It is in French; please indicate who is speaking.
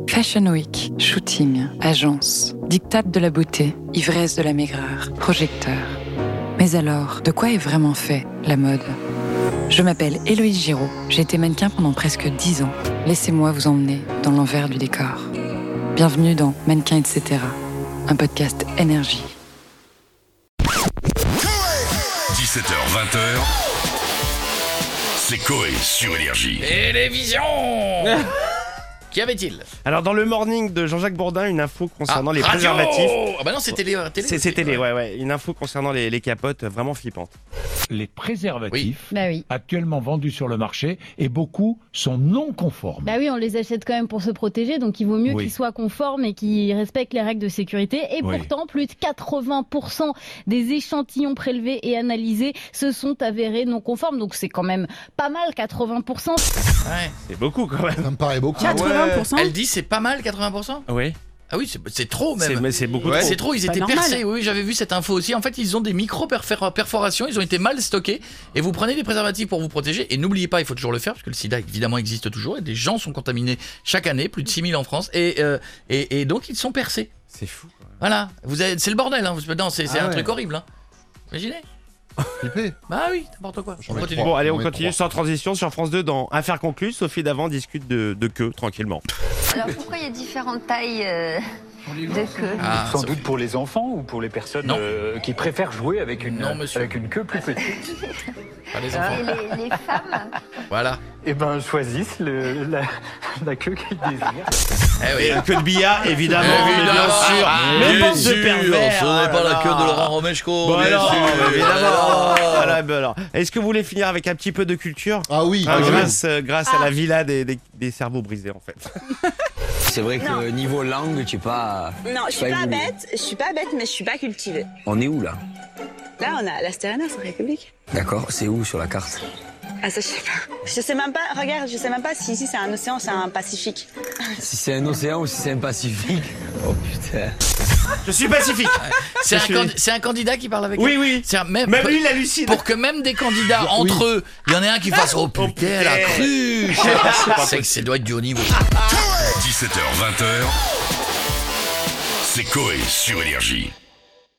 Speaker 1: Fashion Week, shooting, agence, diktat de la beauté, ivresse de la maigreur, projecteur. Mais alors, de quoi est vraiment fait la mode ? Je m'appelle Héloïse Giraud, j'ai été mannequin pendant presque 10 ans. Laissez-moi vous emmener dans l'envers du décor. Bienvenue dans Mannequin etc., un podcast énergie.
Speaker 2: 17h-20h, c'est Coé sur Énergie.
Speaker 3: Télévision. Qu'y avait-il ?
Speaker 4: Alors dans le morning de Jean-Jacques Bourdin, une info concernant les
Speaker 3: radio
Speaker 4: préservatifs.
Speaker 3: Ah bah non, c'est télé.
Speaker 4: C'est télé, ouais. Une info concernant les capotes vraiment flippante.
Speaker 5: Les préservatifs
Speaker 6: oui.
Speaker 5: actuellement vendus sur le marché et beaucoup sont non conformes.
Speaker 6: Bah oui, on les achète quand même pour se protéger, donc il vaut mieux qu'ils soient conformes et qu'ils respectent les règles de sécurité. Et pourtant, plus de 80% des échantillons prélevés et analysés se sont avérés non conformes. Donc c'est quand même pas mal, 80%.
Speaker 3: Ouais.
Speaker 4: C'est beaucoup quand même.
Speaker 7: Ça me paraît beaucoup.
Speaker 6: 80%.
Speaker 3: Elle dit c'est pas mal 80%.
Speaker 4: Oui.
Speaker 3: Ah oui, c'est trop même.
Speaker 4: C'est beaucoup
Speaker 3: Ouais,
Speaker 4: trop.
Speaker 3: c'est trop, ils étaient
Speaker 6: normal.
Speaker 3: percés. Oui, j'avais vu cette info aussi. En fait, ils ont des micro-perforations, ils ont été mal stockés. Et vous prenez des préservatifs pour vous protéger. Et n'oubliez pas, il faut toujours le faire, parce que le sida évidemment existe toujours. Et des gens sont contaminés chaque année, plus de 6000 en France. Et donc, ils sont percés.
Speaker 4: C'est fou. Quoi.
Speaker 3: Voilà, c'est le bordel. Hein. Non, c'est un truc horrible. Hein. Imaginez.
Speaker 7: Flippé.
Speaker 3: Bah oui, n'importe quoi. On continue.
Speaker 4: Bon, allez, on
Speaker 7: Ouais,
Speaker 4: continue
Speaker 7: 3.
Speaker 4: sans transition sur France 2 dans Affaires conclues. Sophie Davant discute de queue tranquillement.
Speaker 8: Alors pourquoi il y a différentes tailles de queue ?
Speaker 3: Ah,
Speaker 9: Sans
Speaker 3: ça-
Speaker 9: doute pour les enfants ou pour les personnes
Speaker 3: Non.
Speaker 9: qui préfèrent jouer avec une queue plus petite.
Speaker 3: Pas les enfants.
Speaker 8: Et les femmes ?
Speaker 3: Voilà.
Speaker 9: Eh ben, choisissent la queue qu'ils désirent.
Speaker 3: Eh oui.
Speaker 4: Et la queue de Bia, évidemment, mais bien sûr. Mais bande de pervers.
Speaker 3: Ce n'est pas la queue de Laurent Romeshko.
Speaker 4: Bon,
Speaker 3: bien
Speaker 4: alors,
Speaker 3: sûr.
Speaker 4: évidemment. Voilà, ben alors. Est-ce que vous voulez finir avec un petit peu de culture ?
Speaker 7: Ah oui.
Speaker 4: Grâce à la villa des cerveaux brisés en fait.
Speaker 10: C'est vrai que niveau langue, tu es pas.
Speaker 11: Non, je suis pas bête, mais je suis pas cultivée.
Speaker 10: On est où là?
Speaker 11: Là, on a l'Astérana, c'est République.
Speaker 10: D'accord, c'est où sur la carte?
Speaker 11: Ah, ça, je sais pas. Je sais même pas, regarde, je sais même pas si ici c'est un océan, c'est un Pacifique.
Speaker 10: Si c'est un océan ou si c'est un Pacifique. Oh putain.
Speaker 4: Je suis pacifique.
Speaker 3: C'est un candidat qui parle avec elle.
Speaker 4: Oui.
Speaker 3: C'est
Speaker 4: Même lui, il hallucine.
Speaker 3: Pour que même des candidats entre eux, il y en ait un qui fasse oh putain, elle a cru. C'est que ça doit être du haut niveau.
Speaker 2: 17h-20h, c'est Coé sur Énergie.